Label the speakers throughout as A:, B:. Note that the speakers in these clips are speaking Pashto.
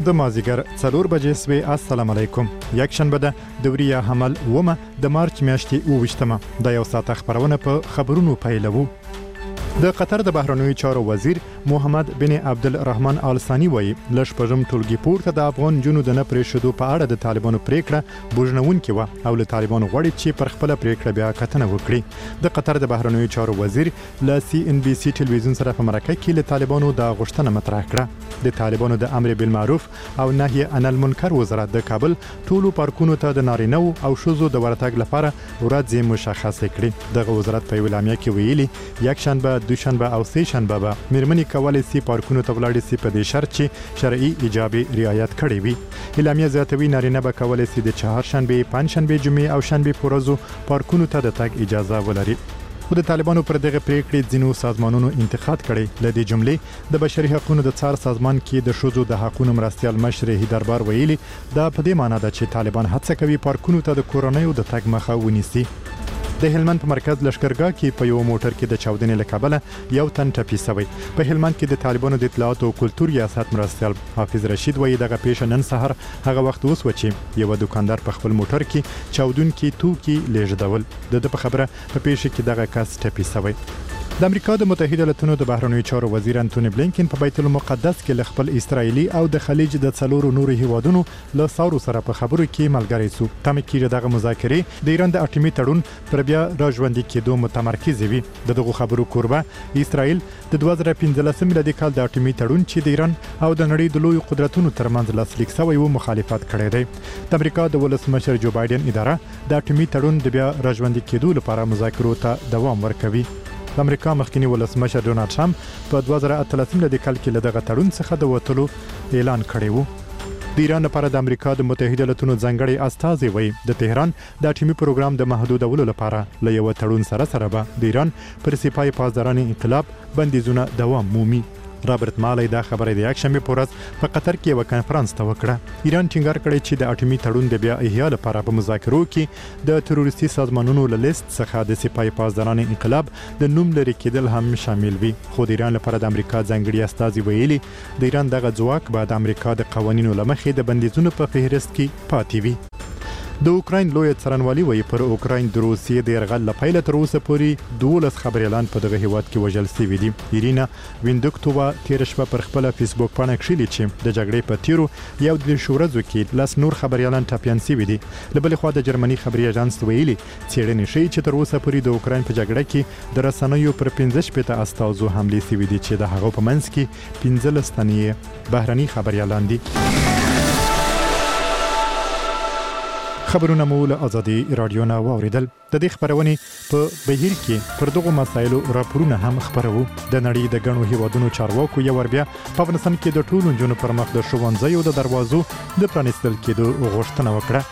A: د مازیګر 4 بجې سوی. السلام علیکم. یک شنبه ده دوریه حمل ومه د مارچ میاشتې 28مه. د یو ساعت خبرونه په خبرونو پیلوو. د قطر د بهرنیو چارو وزیر محمد بن عبدالرحمن آل ثانی وایي لږ پرم ټولګي پورته د افغان جنو د نه پرېښودو په اړه د طالبانو پریکړه بوجنونکې وه او له طالبانو غواړي چې پر خپله پریکړه بیا کتنه وکړي. د قطر د بهرنیو چارو وزیر له CNBC ټلویزیون سره په مرکه کې له طالبانو د غوښتنه مطرح کړه. د طالبانو د امر بالمعروف او نهي عن المنکر وزارت د کابل ټولو پارکونو ته د نارینه او ښځو د ورتګ لپاره ورځې مشخصه کړي. دغه وزارت په اعلامیه کې ویلي یک شنبه دوشنبه او سه شنبه به مېرمنې کولی سي پارکونو ته ولاړې سي په دې شرط چې شرعي ایجابي رعایت کړي وي. اعلامیه زیاتوي نارینه به کولی سي د چهارشنبه، پنجشنبه، جمعې او شنبه په ورځو پارکونو ته د تګ اجازه ولري. خو د طالبانو پر دغه پریکړې ځینو سازمانونو انتقاد کړي. له دې جملې د بشري حقوقو د څار سازمان کې د ښځو د حقوقو مرستیال مشر هیدربار ویلي دا په دې معنی ده چې طالبان هڅه کوي پارکونو ته د کورنیو د تګ مخه ونیسي. د هلمند په مرکز لشکرګاه کې په یو موټر کې د چاودنې له کبله یو تن ټپي شوی. په هلمند کې د طالبانو د اطلاعات او کلتور ریاست مرستیال حافظ رشید وایي دغه پیښه نن سحر هغه وخت اوس و چې یو دکاندار په خپل موټر کې چاودونکي توکي لیږدول. د په خبره په پیښه کې دغه کس ټپي شوی. د امریکا د متحده ایالاتونو د بهرنیو چارو وزیر انټونی بلینکن په بیت المقدس کې له خپل اسرایلی او د خلیج د څلورو نورو هیوادونو له ساورو سره په خبرو کې ملګری سو. تم کې دغه مذاکرې د ایران د اټومي تړون پر بیا راژوندي کېدو متمرکز وي. دغه خبرو کوربه اسرایل د 2015 میلادي کال د اټومي تړون چې د ایران او د نړۍ د لوی قدرتونو ترمنځ لاسلیک شوی و مخالفت کړی دی. د امریکا د ولسمشر جو بایدن اداره د اټومي تړون د بیا راژوندي کېدو لپاره مذاکرو ته دوام ورکوي. د امریکا مخکنی ولسمشر ډونالد ټرمپ په 2018 میلادي کال کې له دغه تړون څخه د وتلو اعلان کړی و. د ایران لپاره د امریکا د متحده ایالاتونو ځانګړي استازي وایي د تهران د اټومي پروګرام د محدودولو لپاره له یو تړون سره به د ایران پر سپای پاسداران انقلاب بندیزونه دوام مومي. رابرت مالی دا خبره د یک شنبه په ورځ په قطر کې یو کانفرنس ته وکړه. ایران ټینګار کړی چې د اټومي تړون د بیا احیا لپاره په مذاکرو کې د تروریستي سازمانونو له لیست څخه د سپای پاسداران انقلاب د نوم لري کېدل هم شامل وي. خو د ایران لپاره د امریکا ځانګړي استازي ویلي د ایران دغه ځواک به د امریکا د قوانینو لمخې د بندیزونو په فهرست کې پاتې وي. د اوکراین لوی څارنوالي وایي پر اوکراین د روسیې د یرغل لپاره تر اوسه پورې 12 خبريالان په دغه هیواد کې وژل شوي دي. ایرینا ویندوکتووا تیر شپه پر خپل فیسبوک باندې کښلي چې د جګړې په تیرو یو د شورزو کې لاس نور خبريالان ټاپیان شوي دي. له بل خوا د جرمني خبري اژانس ویلي څېړنې ښيي چې تر اوسه پورې د اوکراین په جګړه کې د رسنیو پر 15 استازو حمله شوي دي چې د هغو په منځ کې 15 تنې بهرني خبريالان دي. خبرونه مو له ازادي رادیو نه واوریدل. د دې خبرونه په بهیر کې پر دغه مسایلو راپورونه هم خبرو. د نړۍ د غنو هیوادونو چارواکو یو ور بیا په افغانستان کې د ټولو جنونو پر مخ د ښوونځیو د دروازو د پرانیستل کېدو غوښتنه وکړه.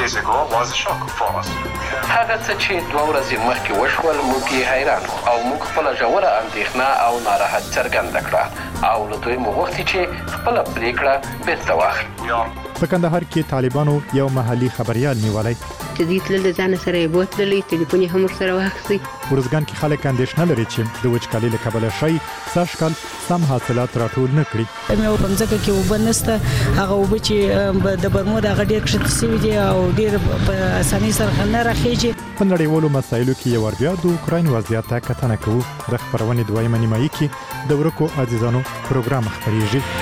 B: هغه څه چې 2 ورځې مخکې وشول موږ یې حیران او موږ خپل ژوره اندېښنه او ناراحت څرګنده کړه او له دوی مو غوښتي چې خپل پریکړه بیرته واخلي.
A: په کندهار کې طالبانو یو محلي خبريال نیولای
C: چې دې تل ځان سره یې بوتلې ټلیفون یې هم سره واخلي.
A: ورزګان کې خلک اندېښنه لري چې د وچکالۍ له کبله شي ساشکل سم حاصلات راټول نه کړي.
D: مې په ځکه کې وبنسته هغه وب چې د برمود هغه ډېر کښته سوي دي او ډېر په اسانۍ سره نه راخېږي.
A: په نړیوالو مسایلو کې یو ور بیا د اوکراین وضعیت ته کتنه کوو. د خبرونې دویمه نیمایي کې د ورکو عزیزانو پروګرام خبريږي.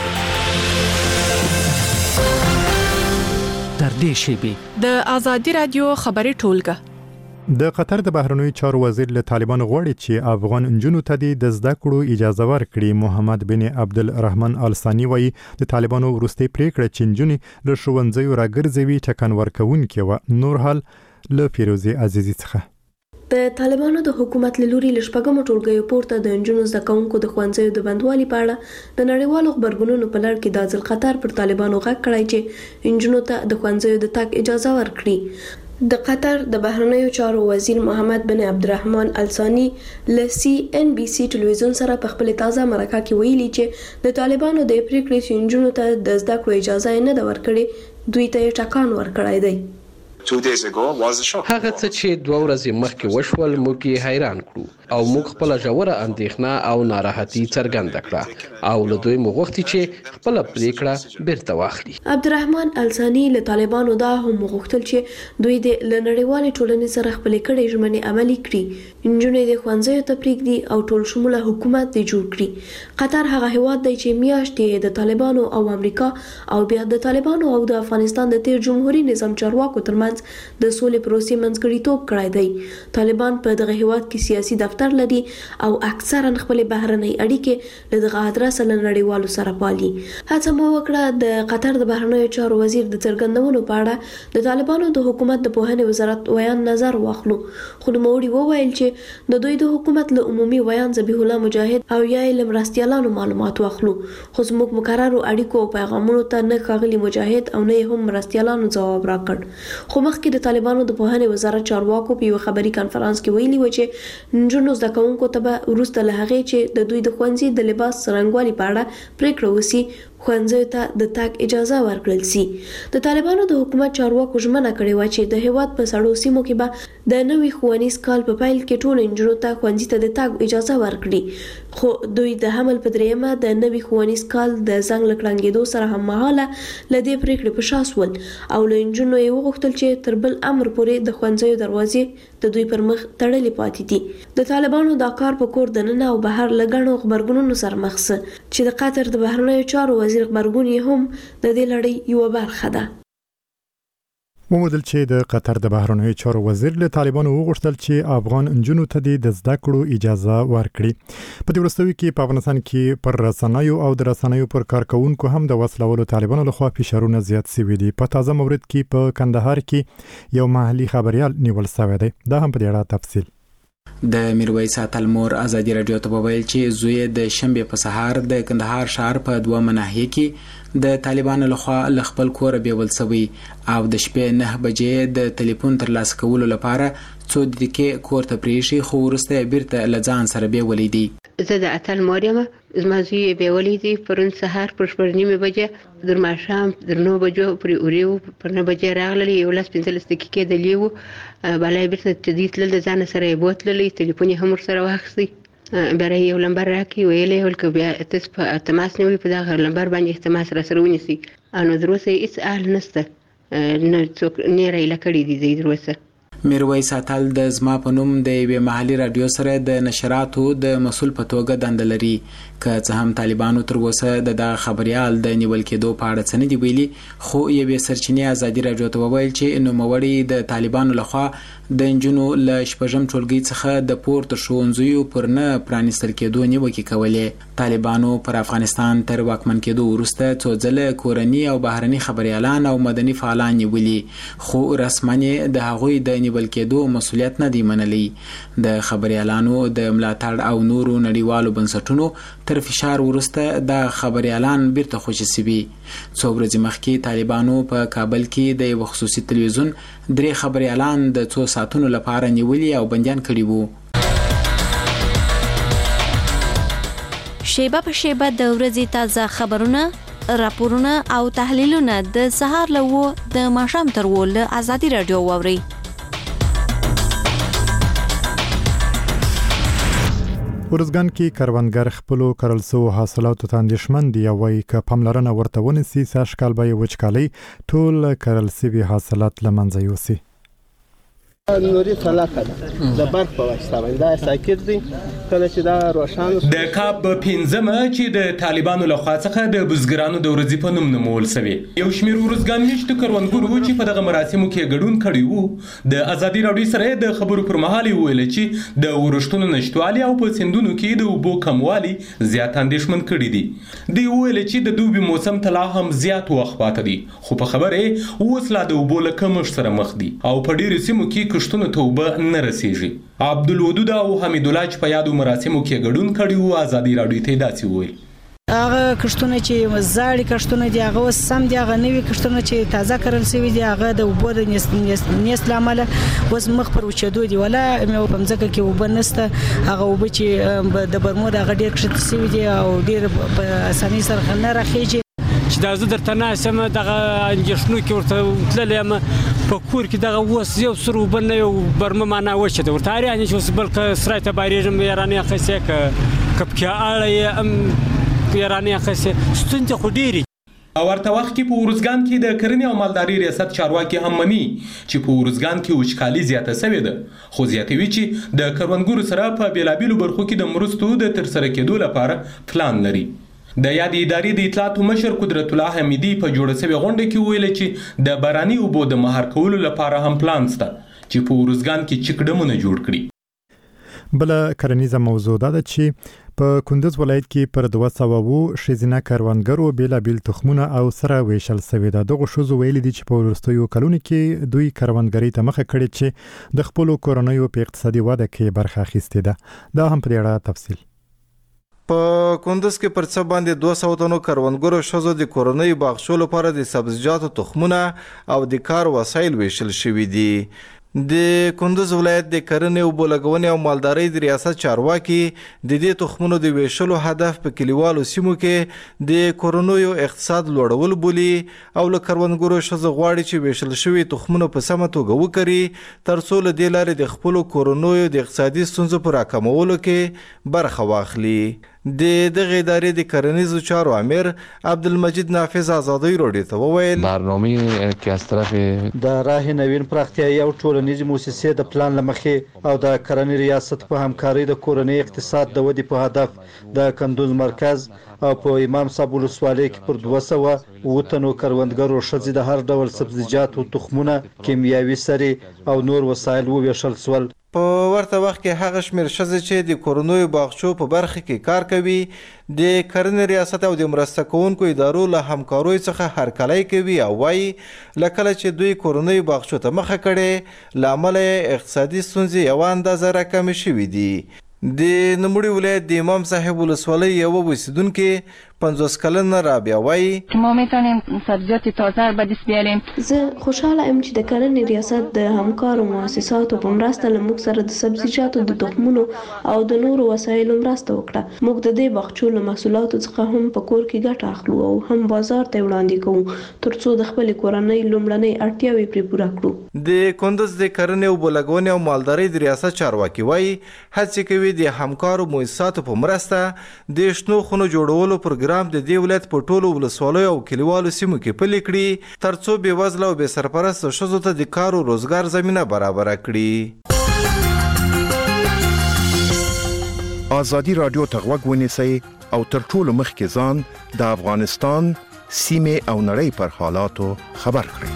E: در دې شیبي
F: د ازادي رادیو خبري ټولګه
A: د قطر د بهرنیو چارو وزیر له طالبانو غواړي چې افغان انجونو ته د زده کړو اجازه ورکړي. محمد بن عبدالرحمن آل ثانی وایي د طالبانو وروستي پریکړه چې انجونې له ښوونځیو راګرځوي ټکان ورکوونکې و. نور حال له فیروزي عزیزي څخه.
G: د طالبانو د حکومت له لوري له شپږمو ټولګیو پورته د انجونو زده کوونکو د ښوونځیو د بندوالي په اړه د نړیوالو خبرګونونو په لړ کې د ځل قطر پر طالبانو غږ کړی چې انجونو ته د ښوونځیو د تګ اجازه ورکړي. د قطر د بهرنیو چارو وزیر محمد بن عبدالرحمن آل ثانی له CNBC ټلویزیون سره په خپل تازه مرکه کې ویلي چې د طالبانو د پریکړې چې انجونو ته د زده کړو اجازه نه ده ورکړې دوی ته ټکان ورکړی دی.
B: هغه څه چې 2 ورځې مخکې وشول موږ یې حیران کړو او موږ خپل ژوره اندېښنه او ناراحتي څرګنده کړه او له دوی مغوښتي چې خپل پریکړه بیرته واخلي.
G: عبدالرحمن الثاني له طالبانو دا هم مغوښتل چې دوی د نړیوالې ټولنې سره خپل کړي ژمنې عملي کړي، انجونې د ښوونځیو ته پریږدي او ټول شموله حکومت دی جوړ کړي. قطر هغه هیواد دی چې میاشتې د طالبانو او امریکا او بیا د طالبانو او د افغانستان د تیر جمهوریت نظام چارواکو ترمنځ د سولې پروسې منځګړیتوب کړی دی. طالبان په دغه هیواد کې سیاسي دفتر لري او اکثرا خپل بهرنۍ اړیکې له دغه ادرس له نړیوالو سره پالي. هڅه مو وکړه د قطر د بهرنیو چارو وزیر د څرګندونو په اړه د طالبانو د حکومت د پوهنې وزارت ویان نظر واخلو، خو نوموړي وویل چې د دوی د حکومت له عمومي ویان ذبیح الله مجاهد او یا لمرستيالانو معلومات واخلو، خو زموږ مقررو اړیکو او پیغامونو ته نه ښاغلي مجاهد او نه هم مرستيالانو ځواب راکړ. خو مخکې د طالبانو د پوهنې وزارت چارواکو په یو خبري کانفرنس کې ویلي و چې نجونو زده کوونکو ته به وروسته له هغې چې د دوی د ښوونځي د لباس څرنګوالي په اړه پریکړه وشي ښوونځیو ته د تګ اجازه ورکړل سي. د طالبانو د حکومت چارواکو ژمنه کړې و چې د هیواد په سړو سیمو کې به د نوي ښوونیز کال په پیل کې ټول نجونو ته ښوونځي ته د تګ اجازه ورکړي، خو دوی د حمل په دریمه د نوي ښوونیز کال د زنګ له کړنګېدو سره هممهاله له دې پریکړې په شا سول او له نجونو یې وغوښتل چې تر بل امر پورې د ښوونځیو دروازې د دوی پر مخ تړلې پاتې دي. د طالبانو دا کار په کور دننه او بهر له ګڼو غبرګونونو سره مخ سه چې د قطر د بهرنیو چارو وزیر غبرګون یې هم د دې لړۍ یو برخه ده.
A: ومودل چې د قطر د بهرنیو چارو وزیر له طالبانو وغوښتل چې افغان انجونو ته د زده کړو اجازه ورکړي. په دې وروستیو کې په افغانستان کې پر رسنیو او د رسنیو پر کارکونکو هم د وسلوالو طالبانو لخوا فشارونه زیات شوي دي. په تازه مورد کې په کندهار کې یو محلي خبريال نیول شوی دی. دا هم په دې اړه تفصیل
H: د میرویس تلمور ازادي رادیو ته ویل چې زوی د شنبه په سهار د کندهار شهر په 2 مناحي کې د طالبانو لخوا ل خپل کور بیول شوی او د شپې 9 بجې د ټلیفون ترلاسه کولو لپاره څو دقیقې کور ته پریښي، خو وروسته بیرته لځان سره بیولې دي.
C: زه د اتل مریم زما زوی بیولې دي پرون سهار پر 9 بجې در ماښام در 9 بجو پر اوریو پر 9 بجې راغلي یو لاس 15 دقیقې د لیو بلای بیرته تدې تل د ځان سره بوتللې ټلیفون هم سره واخستي برای یو لمبر راکې ویلې ولکه بیا تاسو په تماس نیولې په دغه لمبر باندې تماس را سره ونیسي انو دروسه هیڅ اهل نشته نه څوک نه راي لکړې دي دروسه.
H: میرویس اتل د زما په نوم د یوې محلي رادیو سره د نشراتو د مسول په توګه دنده لري، که څه هم طالبانو تر اوسه د خبريال د نیول کېدو په اړه څه نه دی ویلي، خو یوې سرچینې ازادي رادیو ته وویل چې نوموړي د طالبانو لخوا د انجونو له شپږم ټولګي څخه د پورته ښوونځیو پر نه پرانیستل کېدو نیوکې کولې. طالبانو پر افغانستان تر واکمن کېدو وروسته څو ځله کورني او بهرني خبريالان او مدني فعالان نیولي، خو رسماً د هغوی د نیول کېدو مسؤلیت نه دی منلی. د خبريالانو د ملاتړ او نورو نړیوالو بنسټونو تر فشار وروسته د خبريالان بیرته خوشي سوي. څو ورځې مخکې طالبانو په کابل کې د یو خصوصي تلویزیون 3 خبريالان د 2 ساعتونو لپاره نیولي او بندیان کړي وو.
I: شیبه په شیبه د ورځې تازه خبرونه، راپورونه او تحلیلونه د سهار له د ماښام تر له ازادي رادیو واوري.
A: ورزګان کې کروندګر خپلو کرل سو حاصلاتو ته اندېښمن دي او وايي که پاملرنه ورته ونیسي سږ کال به یې وچکالۍ ټول کرل سوي حاصلات له منځه یوسي.
J: نوري طلاقه ده د برق په واسطه باندې دا ساکت دي کله چې دا روښانه
K: د کاپ 15 چې د طالبانو لخوا څخه د بزګرانو د ورځې په نوم نومول شوی. یو شمیر ورزګان نشته کروندګرو چې په دغه مراسمو کې ګډون کړي وو د ازادي رادیو سره د خبرو پر مهال ویل چې د ورښتونو نشټوالي او په سندونو کې د اوبو کموالي زیات اندېښمن کړي دي. دی ویل چې د دوبي موسم ته لا هم زیات وخت پاتې دي، خو په خبره اوس لا د اوبو له کمښت سره مخ دي او په ډېرو سیمو کې کښتونو ته اوبه نه رسیږي. عبدالودود او حمید الله چې په یادو مراسمو کې ګډون کړي وو ازادي رادیو ته داسې وویل.
D: هغه کښتونه چې زاړي کښتونه دي هغه سم دي، هغه نوي کښتونه چې تازه کرل شوي دي هغه د اوبو د نیست لامل اوس مخ پر وچېدو دي، ولا مې په ځمکه کې اوبه نشته. هغه اوبه چې د برمود هغه ډېر کښته شوي دي او ډېر په اسانۍ سره نه راخېږي.
L: چې دا زه درته ناسم دغه اندېښنو کې ورته تللی یم په کور کې دغه اوس یو سر اوبه نه یو برمه معنا وچه ده ورته اړ چې اوس بل سرای ته بارېږم یارانې اخیستې که پکې اړه یې یارانې اخیستې ستونزې خو ډېرې.
K: او ورته وخت کې په ارزګان کې د کرنې او مالداري ریاست چارواکي هم مني چې په ارزګان کې وچکالي زیاته شوې ده، خو زیاتوي چې د کروندګرو سره په بیلابیلو برخو کې د مرستو د ترسره کېدو لپاره پلان لري. د یاد ادارې د اطلاعاتو مشر قدرت الله حمیدي په جوړه شوې غونډه کې ویل چې د باراني اوبو د مهار کولو لپاره هم پلان شته چې په ارزګان کې چک ډمونه جوړ کړي.
A: بل کرنیزه موضوع ده چې په کندز ولایت کې پر 200 شیزینه کاروانګرو بیلابیل تخمونه او سره ویشل شوی ده. دغه شوزو ویل دي چې په ورستیو کلونو کې دوی کاروانګری ته مخه کړي چې د خپل کورنیو په اقتصادي وده کې برخه اخیستې ده. دا هم په اړه تفصیل.
M: په کندز کې پر څه باندې 200 تنو کاروانګرو شوزو د کورنۍ باغچو لپاره د سبزیجاتو تخمونه او د کار وسایل ویشل شوی دي. د کندز ولایت د کرنې او بولګونې او مالدارۍ د ریاست چارواکي د دې تخمونو د ویشلو هدف په کلیوالو سیمو کې د کورنیو اقتصاد لوړول بولي او له کروندګرو شوزو غواړي چې ویشل شوی تخمونه په سمه توګه وکړي ترڅو له دې لارې د خپل کورنیو د اقتصادي ستونزو پر راکمولو کې برخه واخلي. د دغه ادارې د کرنیزو چارو امیر عبدالمجید نافذ آزادی راډیو ته وویل
N: برنامه که از طرف
O: د راه نوین پراختیایي او ټولنیزې موسسې د پلان له مخې او د کرنې ریاست په همکارۍ د کورنۍ اقتصاد د ودې په هدف د کندوز مرکز او په امام صاحب ولسوالۍ کې پر 200 تنو کروندګرو ښځې د هر ډول سبزیجاتو تخمونه کیمیاوي سرې او نور وسایل وویشل شول.
M: په ورته وخت کې هغه شمېر ښځې چې د کورنیو باغچو په برخه کې کار کوي د کرنې ریاست او د مرسته کوونکو ادارو له همکاریو څخه هرکلی کوي او وایي له کله چې دوی کورنیو باغچو ته مخه کړې له امله اقتصادي ستونزې یوه اندازه راکمې شوي دي. د نوموړي ولایت د امام صاحب ولسوالۍ یوه اوسیدونکې 50 کلنه رابعه وایي
P: ما میتونیم سبزیجات تازه به دست بیاریم.
G: زه خوشحاله ام چې د کرنې ریاست د همکارو مؤسساتو په مرسته له موږ سره د سبزیجاتو د تخمونو او د نورو وسایلو مرسته وکړه. موږ د دې باغچو له محصولاتو څخه هم په کور کې ګټه اخلو او هم بازار ته وړاندې کوو ترڅو د خپل کورنۍ لومړنۍ اړتیاوې پرې پوره کړو.
M: د کندز د کرنې او بولګونې او مالدارۍ د ریاست چارواکي وایي هڅې کوي د همکارو مؤسساتو په مرسته د شنو خونو جوړولو پروګرام د دې ولایت په ټولو ولسوالیو او کلیوالو سیمو کې پلي کړي ترڅو بېوزله او بې سرپرسته ښځو ته د کار او روزګار زمینه برابره کړي.
Q: ازادي راډیو ته غوږ ونیسئ او تر ټولو مخکې ځان د افغانستان سیمې او نړۍ پر حالاتو خبر کړئ.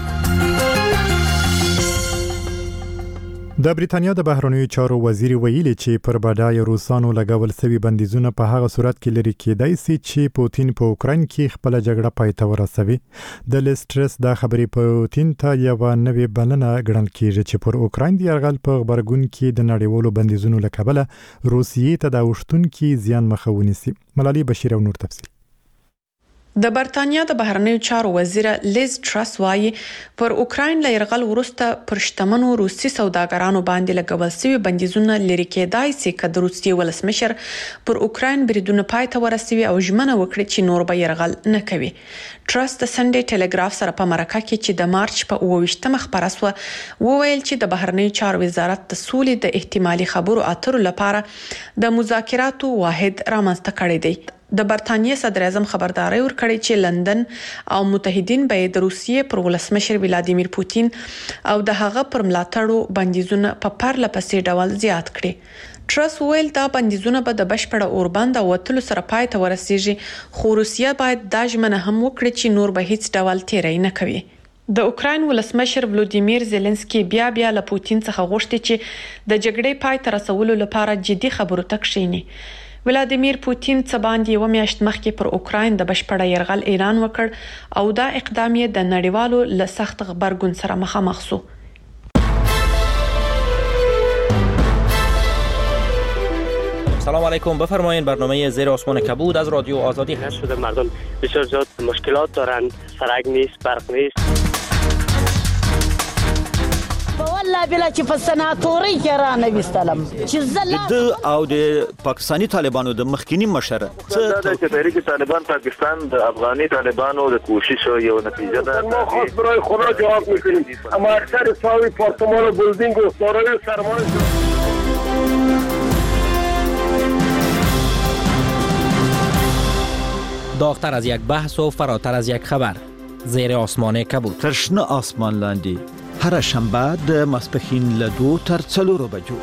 A: د بریتانیا د بهرنیو چارو وزیر ویلي چې پر بډایه روسانو لګول شوی بندیزونه په هغه صورت کې لري کېدای شي چې پوتین په اوکراین کې خپل جګړه پای ته ورسوي. د لیسټرس دا خبرې پوتین ته یو نوې بلنه ګڼل کېږي چې پر اوکراین د یرغل په غبرګون کې د نړیوالو بندیزونو له کبله روسیې ته د اوښتونکي زیان مخه ونیسي. ملالۍ بشیر او نور تفصیل.
F: د برتانیا د بهرنیو چارو وزیر لیز ټرس وايي پر اوکراین له یرغل وروسته پر شتمنو روسي سوداګرانو باندې لګول شوی بندیزونه لري کېدای شي چې د روسي ولسمشر پر اوکراین بریدونه پای ته ورسوي او ژمنه وکړي چې نور به یرغل نه کوي. ټرس د سنډي ټلګراف سره په مرکه کې چې د مارچ په 28مه خبره شوه وویل چې د بهرنیو چارو وزارت د سولې د احتمالي خبرو اترو لپاره د مذاکراتو واحد رامنځته کړی دی. د برتانیې صدر اعظم خبرداري ورکړې چې لندن او متحدین به د روسیې پر ولسمشر ولادیمیر پوتین او د هغه پر ملاتړو بندیزونه په پرله پسې ډول زیات کړي. ټرس ویل دا بندیزونه به د بشپړه اوربند او وتلو سره پای ته ورسیږي خو روسیه باید دا ژمنه هم وکړي چې نور به هیڅ ډول تیری نه کوي. د اوکراین ولسمشر ولودیمیر زيلنسکي بیا له پوتین څخه غوښتي چې د جګړې پای ته رسولو لپاره جدي خبرو ته کښیني. ولادیمیر پوتین څه باندې یو میاشت مخکې پر اوکراین د بشپړه یرغل اعلان وکړ او دا اقدام یې د نړیوالو له سخت غبرګون سره مخامخ شو.
R: سلام علیکم، بفرمایید. برنامه زیر آسمان کبود از رادیو آزادی هست.
S: شده مردم بسیار زیاد مشکلات دارند، سرک نیست، برق نیست.
T: با
S: الله بلا چې په سناتوري کې را نه وستلم چې
T: زلا او د پاکستاني طالبانو د مخکینی مشر
U: څه د تحریک طالبان پاکستان د افغاني طالبانو د کوشش یو نتیجه ده.
V: ما خاص برای خدا جواب میکنیم اما اکثر ساوی پارتمان و بلدینگ و دارای سرمایه
R: داغتر از یک بحث و فراتر از یک خبر. زیر آسمان کبود.
T: ترشنه آسمان لاندی. هر شنبه د ماسپښین له 2 تر 4 بجو.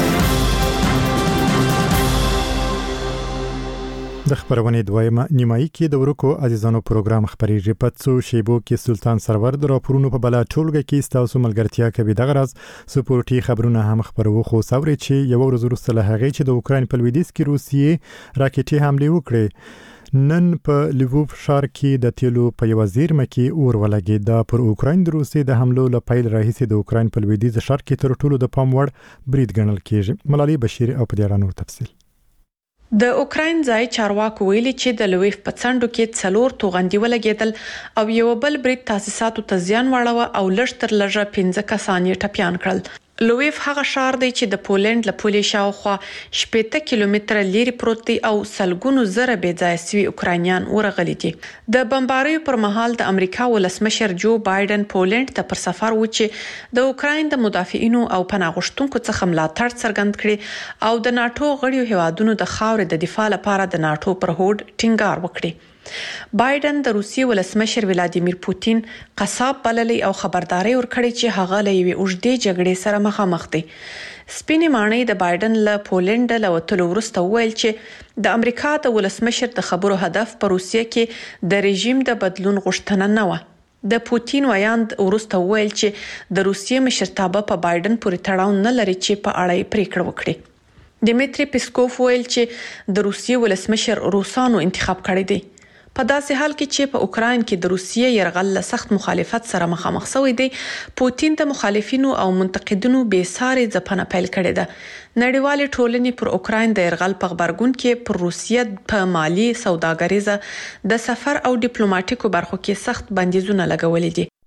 A: د خبرونې دویمه نیمایي کې د ورکو عزیزانو پروګرام خبرېږي په څو شیبو کې سلطان سرور د راپورونو په بلا ټولګه کې ستاسو ملګرتیا کوي دغه راز سپورټي خبرونه هم خبرو خو سوري چې یو ورځ وروسته له هغې چې د اوکراین په لویدیځ کې روسیې راکټي حمله وکړې نن په لیووف ښار کې د تیلو په یو زیرمه کې اور ولګېد دا پر اوکراین د روسیې د حملو له پیل راهیسې د اوکراین په لویدیځ ښار کې تر ټولو د پام وړ برید ګڼل کېږي. ملالي بشیر او په دې اړه نور تفصیل.
F: د اوکراین ځای چارواکو ویلي چې د لویف په څنډو کې 4 توغندي ولګېدل او یو بل برید تاسیساتو ته زیان واړوه او لږ تر لږه 15 کسان یې ټپیان کړل. لویف هغه ښار دی چې د پولند له پولې شاوخوا 80 کیلومتره لري پروت دی او سلګونو زره بې ځای سوي اوکراینیان ورغلي دي. د بمباریو پر مهال د امریکا ولسمشر جو بایدن پولند ته پر سفر و چې د اوکراین د مدافعینو او پناه غوښتونکو څخه ملاتړ څرګند کړي او د ناتو غړیو هیوادونو د خاورې د دفاع لپاره د ناتو پر هوډ ټینګار وکړي. بایدن د روسیې ولسمشر ولادیمیر پوتین قصاب بللی او خبرداري ورکړي چې هغه له یوې اوږدې جګړې سره مخامخ دی. سپینې ماڼۍ د بایدن له پولند له وتلو وروسته ویل چې د امریکا د ولسمشر د خبرو هدف په روسیې کې د رژیم د بدلون غوښتنه نه و. د پوتین ویاند وروسته ویل چې د روسیې مشرتابه په بایدن پورې تړاو نه لري چې په اړه یې پریکړه وکړي. دیمیتری پیسکوف ویل چې د روسیې ولسمشر روسانو انتخاب کړی دی. په داسې حال کې چې په اوکراین کې د روسیې يرغل له سخت مخالفت سره مخامخ شوی دی پوتین د مخالفینو او منتقدینو بې ساري ځپنه پیل کړې ده. نړیوالې ټولنې پر اوکراین د يرغل په خبرګون کې پر روسیې په مالی سوداګریزه د سفر او ډیپلوماټیکو برخو کې سخت بندیزونه لګولې دي.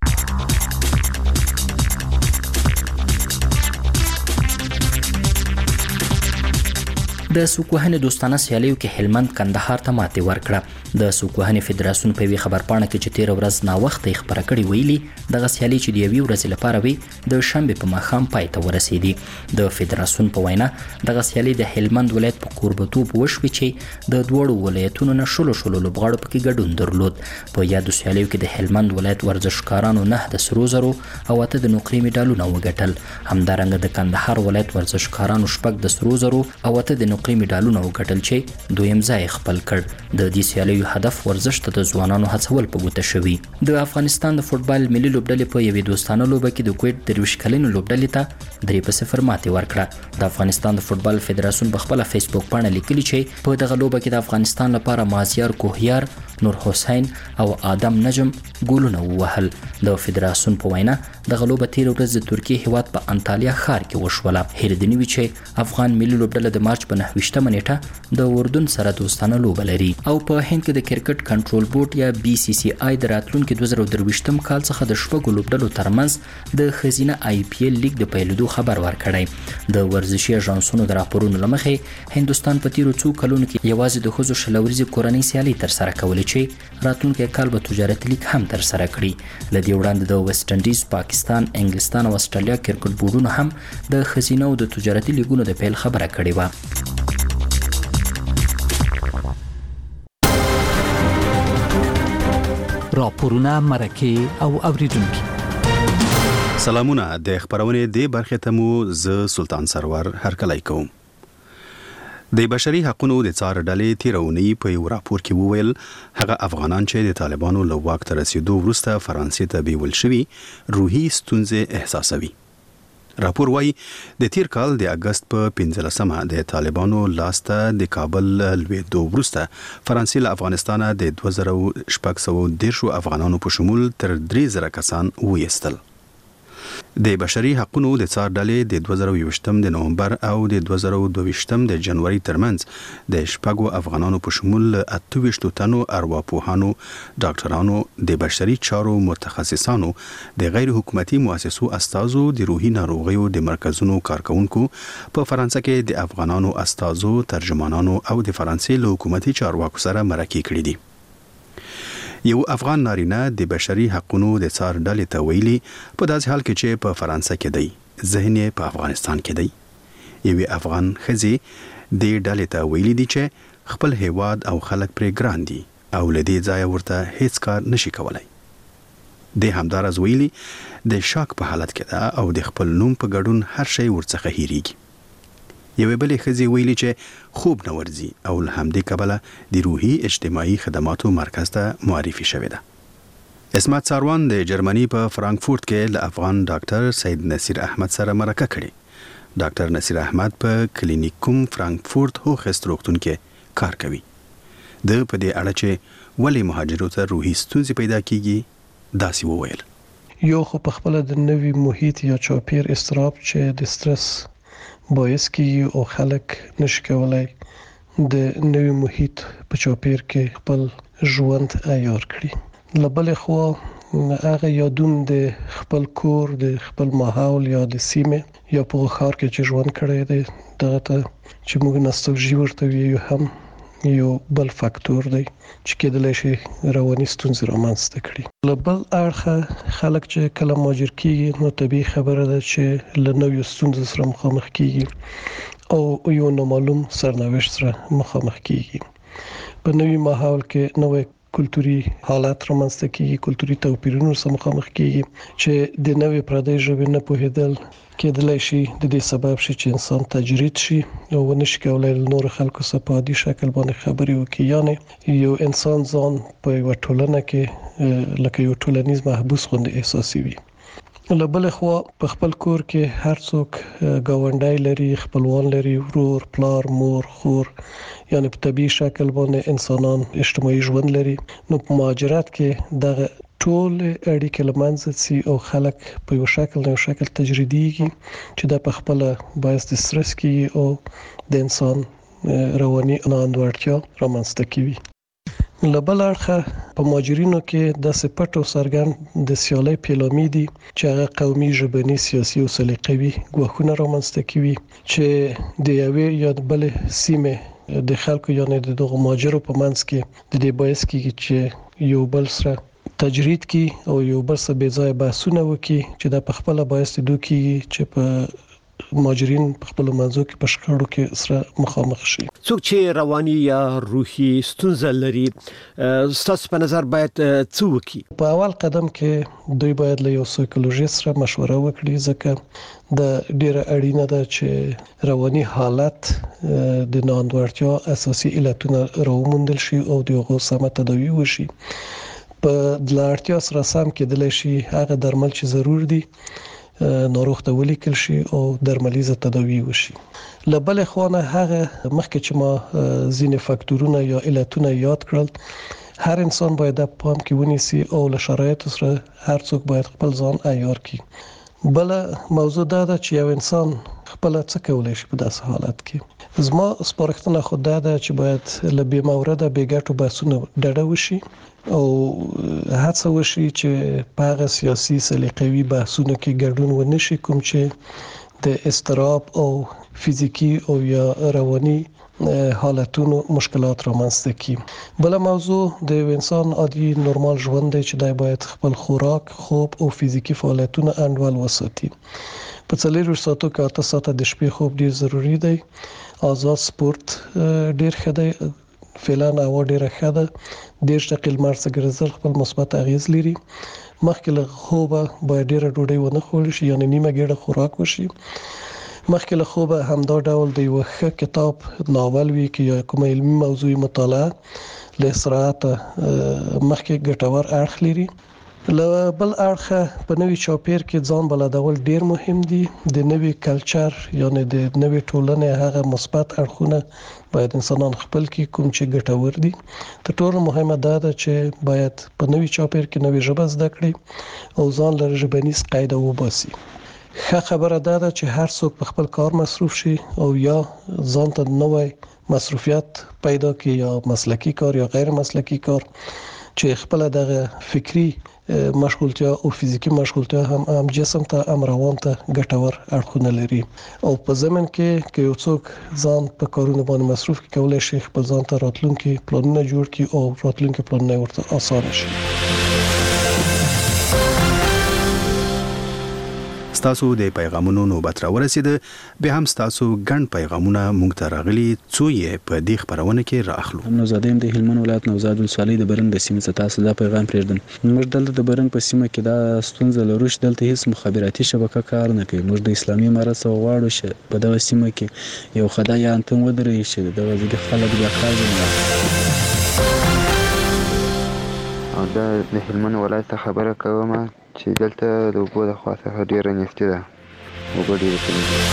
W: د سوکوهنې دوستانه سیالیو کې هلمند کندهار ته ماتې ورکړه. د سوکوهنې فدراسیون په وی خبرپاڼه کې چې 13 ورځ نا وخت خبره کړې ویلي دغه سیالي چې د یوې ورځې لپاره وي د شنبه په ماښام پای ته ورسېدي. د فدراسیون په وینا دغه سیالي د هلمند ولایت په کوربتوب وشوي چې د دوړو ولایتونو نه شلو لوبغاړو پکې ګډون درلود. په یادو سیالیو کې د هلمند ولایت ورزشکارانو 9 د سرو زرو او 8 د نقرې میډالونه وګټل. همدارنګه د کندهار ولایت ورزشکارانو 6 د سرو زرو او 8 د نقرې میډالونه وګټل چې دویم ځای خپل کړ. د دې سیالیو هدف ورزش ته د ځوانانو هڅول په ګوته شوی. د افغانستان د فوتبال ملي لوبډلې په یوې دوستانه لوبه کې د کویت د 23 کلنو لوبډلې ته 3-0 ماتې ورکړه. د افغانستان د فوتبال فدراسیون په خپل فیسبوک باندې لیکلي چې په دغه لوبه کې د افغانستان لپاره مازیار کوهیار، نور حسین او آدم نجم ګولونه ووهل. د فدراسیون په وینا دغه لوبه تیر ورځ د ترکیه هیواد په انټالیا ښار کې وشوله. هیردنی وی چې افغان ملي لوبډله د مارچ په 9 نیټه د اردن سره دوستانه لوبه لري. او په هند کې د کرکټ کنټرول بورډ یا BCCI د راتلونکي 2023م کال څخه د شپږو لوبډلو ترمنځ د خزینه IPL لیګ د پیلېدو خبر ورکړی. د ورزشي اژانسونو د راپورونو لمخې هندستان په تیرو څو کلونو کې یوازې د ښځو شلوريزې کورنۍ سیالي تر سره کولې چې راتلونکي کال به تجارتي لیګ هم تر سره کړي. لدې وړاندې د ویسټ انډیز، پاکستان، انګلستان او استرالیا کرکټ بورډونو هم د خزینه او د تجارتي لیګونو د پیل خبره کړې و.
E: راپورونه مرکه او اوریدونکو
X: سلامونه د خبرونې د برخه ته مو ز سلطان سرور هرکلی کوم. د بشري حقوقو د څار ډلې تیرونی په یو راپور کې وویل هغه افغانان چې د طالبانو له واک ته رسیدو وروسته فرانسې ته بیول شوي روحي ستونزې احساسوي. راپور وايي د تیر کال د اگست په 15مه د طالبانو لاسته د کابل لویدو وروسته فرانسې له افغانستانه د 2610 افغانانو په شمول تر 3000 کسان وایستل. د بشري حقوقو د څار ډلې د 2022 د نومبر او د 2022 د جنوري ترمنځ د شپږو افغانانو په شمول 28 تنو ارواپوهانو، ډاکټرانو، د بشري چارو متخصصانو، د غیر حکومتي مؤسسو استازو، د روحي ناروغیو د مرکزونو کارکونکو، په فرانسه کې د افغانانو استازو، ترجمانانو او د فرانسې له حکومتي چارواکو سره مرکې کړې دي. یو افغان نارینه د بشري حقوقو د څار ډلې ته ویلي په داسې حال کې چې په فرانسه کې دی، ذهن یې په افغانستان کې دی. یوې افغان ښځې د ډلې ته ویلي دي چې خپل هیواد او خلک پرې ګران دي او له دې ځایه ورته هیڅ کار نشي کولای. د همدارز ویلي د شاک په حالت کې ده او د خپل نوم په ګډون هر شی ورڅخه هېریږي. یوې بلې ښځې ویلي چې خوب نه ورځي او له همدې کبله د روحي اجتماعي خدماتو مرکز ته معرفي شوې ده. اسمت ساروان د جرمني په فرانکفورت کې له افغان ډاکټر سید نصیر احمد سره مرکه کړې. ډاکټر نصیر احمد په کلینیکوم فرانکفورت هوخست روغتون کې کار کوي. د په دې اړه چې ولې مهاجرو ته روحي ستونزې پیدا کیږي داسې وویل.
B: یو خو په خپل د نوي محیط یا چاپیر استراب چې د سترس باعث کیږي او خلک نشي کولای د نوي محیط په چاپیر کې خپل ژوند عیار کړي. لبل خو هغه یادون د خپل کور، د خپل ماحول یا د سیمه یا په ښار کې چې ژوند کړی دی دغه ته چې موږ نوستالژي ورته ویو هم یو بل فاکتور دی چې کېدلی شي رواني ستونزې رامنځته کړي. له بل اړخه خلک چې کله مهاجر کېږي نو طبیعي خبره ده چې له نویو ستونزو سره مخامخ کېږي او یو نامعلوم سرنوشت سره مخامخ کېږي. په نوي ماحول کې نوې کلتوري حالات رامنځته کېږي، کلتوري توپیرونو سره مخامخ کېږي چې د نوې پردۍ ژبې نه پوهېدل کېدلی شي د دې سبب شي چې انسان تجرید شي او ونشي کولای له نور خلکو سره په عادي شکل باندې خبرې وکړي. یعنې یو انسان ځان په یوه ټولنه کې لکه یو ټولنیز محبوس غوندې احساسوي. له بلې خوا په خپل کور کې هر څوک ګاونډی لري، خپلوان لري، ورور، پلار، مور، خور، یعنې په طبیعي شکل باندې انسانان اجتماعي ژوند لري. نو په مهاجرت کې دغه ټول اړیکې له منځه ځي او خلک په یو شکل نه یو شکل تجریدیږي چې دا په خپله باعث د سترس کېږي او د انسان رواني ناانډولتیا رامنځته کوي. له بل اړخه په مهاجرینو کې داسې پټ او څرګند د سیالۍ پیلامې دي چې هغه قومي، ژبني، سیاسي او سلیقوي ګواښونه رامنځته کوي چې د یوې یا بلې سیمې د خلکو یعنې د دغو مهاجرو په منځ کې د دې باعث کېږي چې یو بل سره تجرید کی او یو بل څه بې ځای بحثونه وکړي چې دا په خپل باعث دي کېږي چې په مهاجرین په خپل منځو کې په شخړو کې سره مخامخ شي.
C: څوک چې رواني یا روحي ستونزه لري ستاسو په نظر باید څه وکړي؟
B: په اول قدم کې دوی باید له یو سایکولوژیست سره مشوره وکړي، ځکه د ډیره اړینه ده چې رواني حالت د ناانډولتیا اساسي علتونه راوموندل شي او د هغو سمه تداوی وشي. په دلارتیا سره سم کېدلی شي هغه درمل چې ضرور دي ناروغ ته ولیکل شي او درملیزه تداوی وشي. له بلې خوا نه هغه مخکې چې ما ځینې فاکتورونه یا علتونه یاد کړل، هر انسان باید د پام کې ونیسي او له شرایطو سره هر څوک باید خپل ځان عیار کړي. بل موضوع دا ده چې یو انسان خپل څه کولای شي په داسې حالت کې. زما سپارښتنه خو دا ده چې باید له بې مورده بې ګټو بحثونو ډډه وشي او هڅه وشي چې په هغه سیاسي سلیقوي بحثونو کې ګډون ونه شي کوم چې د اضطراب او فزیکی او یا رواني حالتونو مشکلات رامنځته کړي. بل موضوع د انسان عادي نورمال ژوند دی چې د باید خپل خوراک، خوب او فزیکی فعالیتونه انډول وساتي. په 24 ساعتو کې 8 ساعته د شپې خوب ډیر ضروری دی. آزاد سپورت ډیر ښه دی، فعلا هوا ډیره ښه ده. 10 دقیقې لمر څخه ګرځېدل خپل مثبت اغیز لري. مخکې له خوبه باید ډیره ډوډۍ ونه خوړل شي، یعنی نیمه ګیډه خوراک وشي. مخکې له خوبه همدا ډول د یو ښه کتاب، ناول وي کې یا کومه علمي موضوع مطالعه له استراحت مخکې ګټور اړخ لري. له بل اړخه په نوي چاپیر کې ځان بلدول ډیر مهم دي. د نوي کلچر یعنی د نوي ټولنې هغه مثبت اړخونه باید انسانان خپل کې کوم چې ګټور دي. تر ټولو مهمه دا ده چې باید په نوي چاپیر کې نوې ژبه زده کړي او ځان له ژبنیز قاعده وباسي. ښه خبره دا ده چې هر څوک په خپل کار مصروف شي او یا ځان ته نوې مصروفیت پیدا کړي، یا مسلکی کار یا غیر مسلکی کار چې خپل دغه فکری مشغولتیا او فزیکی مشغولتیا هم جسم ته هم روان ته ګټور اړخونه لري. او په زمن کې یو څوک ځان په کارونو باندې مصروف کولای شي خپل ځان ته راتلونکي پلانونه جوړ کړي او راتلونکي پلانونه ورته آسان شي.
X: ستاسو د پیغامونو نوبت را ورسیده. به هم ستاسو ګڼ پیغامونه مونږ ته راغلي، څو یې په دې خبرونه کې راخلو.
D: نوزادیم د هلمند ولایت نوزاد ولسوالۍ د برنګ د سیمې څخه تاسو دا پیغام پرېږدم. موږ دلته د برنګ په سیمه کې دا ستونزه لرو چې دلته هیڅ مخابراتي شبکه کار نه کوي. موږ د اسلامي امارت څخه غواړو چې په دغه سیمه کې یو خدای انتم ودرې چې دغه ځکه خلک بیا کار نه
H: او دا د هلمند ولایت خبره کوم چې دلته د اوبو د خوا څخه ډېره نفتي ده، اوبه ډېرې کمې دي.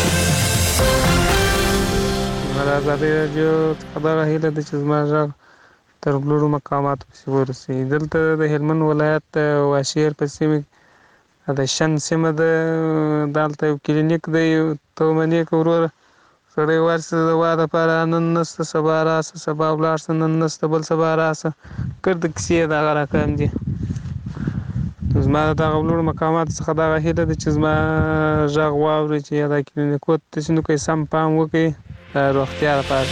I: زما د ازادۍ راډیو څخه دغه هیله ده چې زما غږ تر لوړو مقاماتو پسې ورسي. دلته د هلمند ولایت واشیر په سیمه د شن سیمه ده، دلته یو کلینیک دی، ته ومنې که وروره سړی ورسې د دوا دپاره نن نسته سبا راسه، سبا ولاړ شه نن نسته بل سبا راسه، ګرده کیسې دغه رقم دي. زما د دغه لوړو مقاماتو څخه دغه هیله ده چې زما غږ واوري چې دا کلینیکو ته چې نو کوي سم پام وکړي د روغتیا لپاره.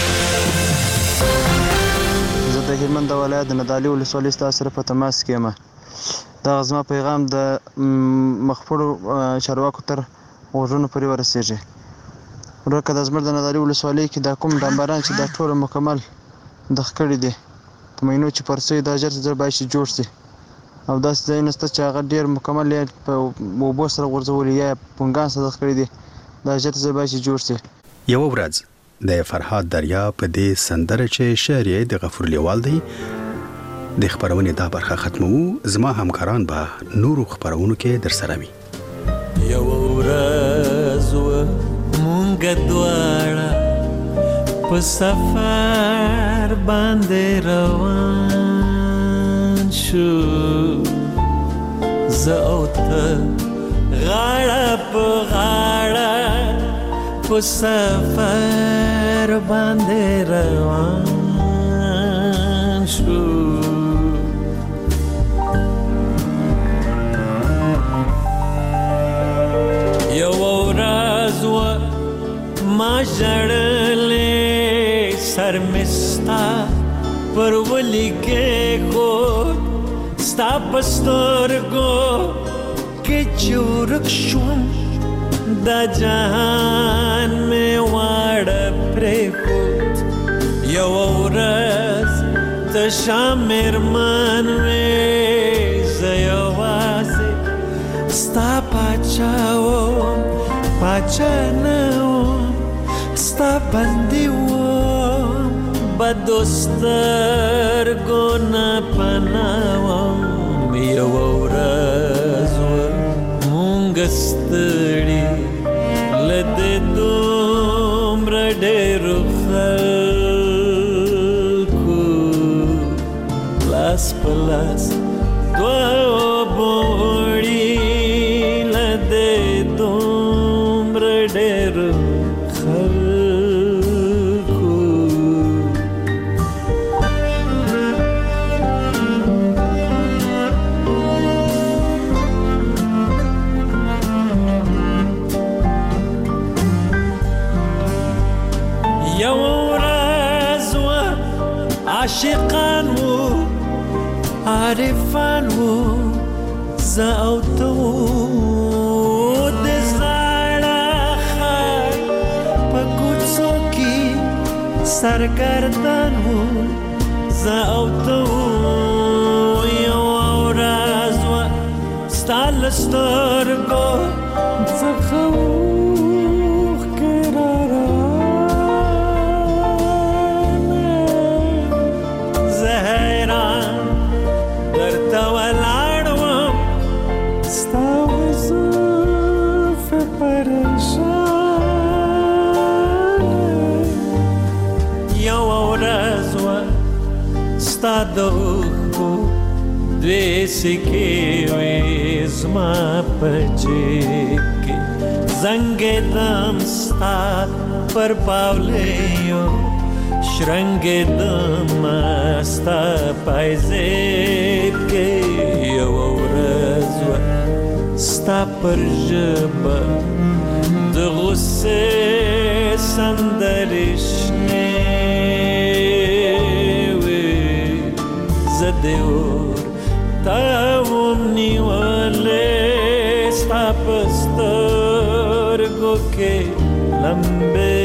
J: زه د هلمند د ولایت د ندالي ولسوالۍ ستاسو سره په تماس کې یم. دغه زما پیغام د مخفوړو چارواکو تر غوږونو پورې ورسېږي. ورکه د زموږ د ندالي ولسوالۍ کې دا کوم ډامبران چې دا ټول مکمل دغه کړي دي په مینو چې پرسوی دا ژر ژر باید چې جوړ شي او داسې ځایونه شته چې هغه ډېر مکمل یې په اوبو سره غورځولي یا پونګان سره دغه کړي دي، دا ژر ژر باید چې جوړ شي.
X: یوه ورځ د فرهاد دریا په دې سندره چې شعر یې د غفور لیوال دی د خبرونې دا برخه ختمو. زما همکاران به نورو خبرونو کې در سره وي.
Y: یوه ورځ مونږ دواړه په سفر باندې روان شو، زه او ته غاړه په غاړه په سفر باندې روان شو. یوه ورځ ما ژړلې سر مې ستا پر ولي کېښود، ستا په سترګو کې چې ورک شوم دا جهان مې واړه پرېښود. یوه ورځ تشه مېرمن وې زه یوازې ستا پاچا وم، پاچا نه وم ستا بندي وم، بدو سترګو نه پناه وم. یوه ورځ مونږ ستړي له دې دومره ډېرو خلکو لاس په لاس دوه بوړي له دې دومره ډېرو عاشقان وو عارفان وو زه او ته وو د زاړه ښار په کوڅو کې سرګردان وو زه او ته وو. یوه ورځ وه ستا له سترګو څخه la ستا دوخو دوی سکی وی زما پچیب کی زنگ دم ستا پر پاولیو شرنگ دم ستا پایزیب کی یو ورځ ستا پر ژبه د غصې سندرې شنې وې زه دې ورته وم نیولې ستا په سترګو کې لمبې